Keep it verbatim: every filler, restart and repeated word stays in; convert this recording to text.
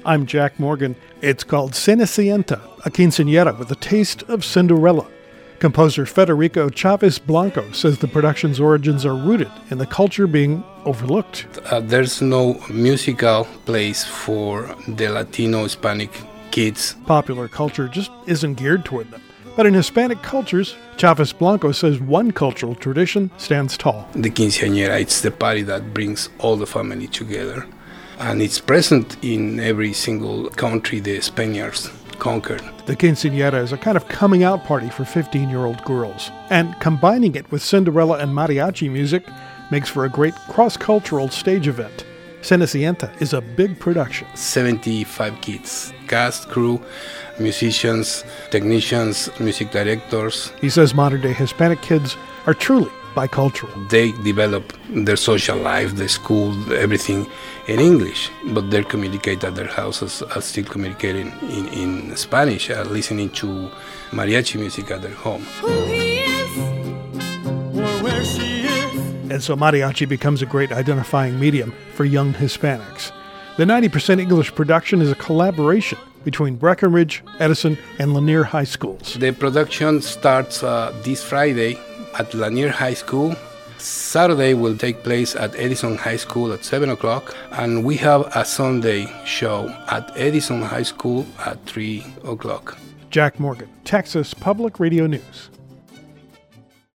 I'm Jack Morgan. It's called Cenicienta, a quinceañera with a taste of Cinderella. Composer Federico Chavez Blanco says the production's origins are rooted in the culture being overlooked. Uh, there's no musical place for the Latino Hispanic kids. Popular culture just isn't geared toward them. But in Hispanic cultures, Chavez Blanco says one cultural tradition stands tall. The quinceañera, it's the party that brings all the family together. And it's present in every single country the Spaniards conquered. The quinceañera is a kind of coming out party for fifteen-year-old girls. And combining it with Cinderella and mariachi music makes for a great cross-cultural stage event. Cenicienta is a big production. seventy-five kids, cast, crew, musicians, technicians, music directors. He says modern-day Hispanic kids are truly bicultural. They develop their social life, the school, everything in English, but they communicate at their houses, are still communicating in, in Spanish, are listening to mariachi music at their home. Who he is, or where she is. And so mariachi becomes a great identifying medium for young Hispanics. The ninety percent English production is a collaboration between Breckenridge, Edison, and Lanier High Schools. The production starts uh, this Friday at Lanier High School. Saturday will take place at Edison High School at seven o'clock. And we have a Sunday show at Edison High School at three o'clock. Jack Morgan, Texas Public Radio News.